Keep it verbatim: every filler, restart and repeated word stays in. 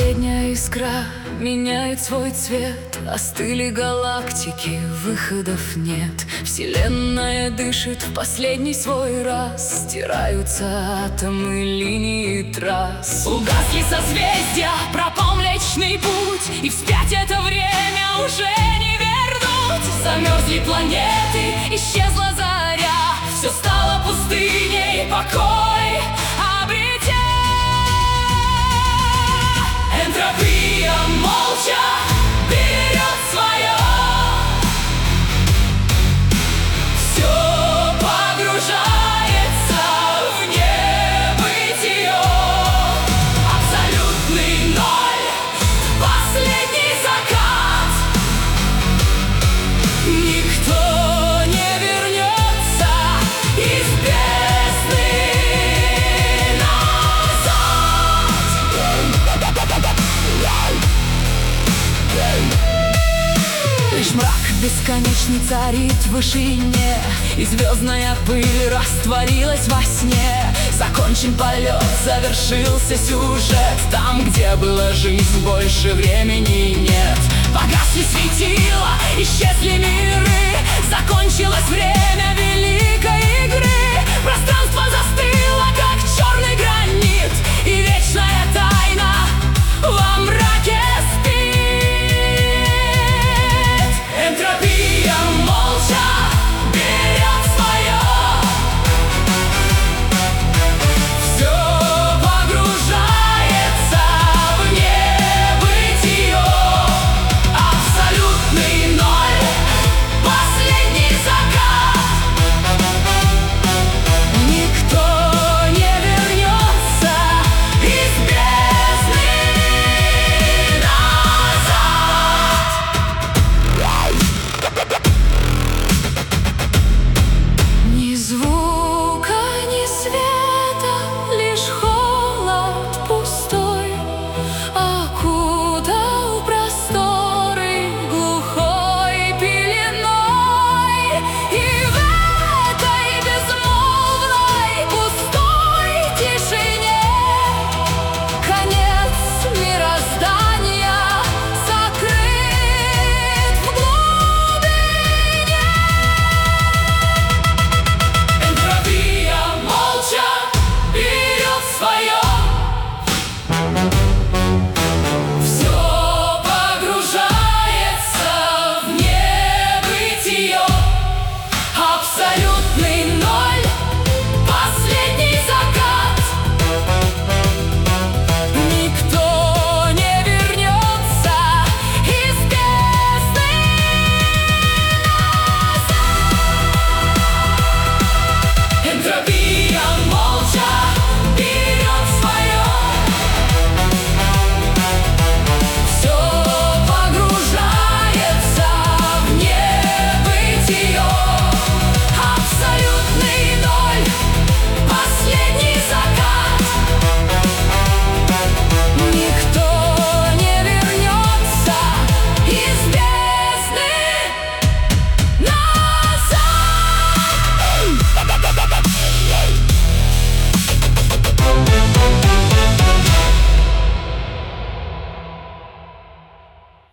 Последняя искра меняет свой цвет. Остыли галактики, выходов нет. Вселенная дышит в последний свой раз. Стираются атомы, линии трасс. Угасли созвездия, пропал Млечный Путь, и вспять это время уже не вернуть. Замерзли планеты, исчезла заря, все стало пустыней, покой обретя. Энтропия молча берет свое, все погружается в небытие. Абсолютный ноль, последний закат. Никто не вернется из бездны назад. Лишь мрак бесконечный царит в вышине, и звездная пыль растворилась во сне. Закончен полет, завершился сюжет. Там, где была жизнь, больше времени нет. Погасли светила, исчезли миры, закончилось время великой игры. Пространство застыло, как черный гранит, и вечная та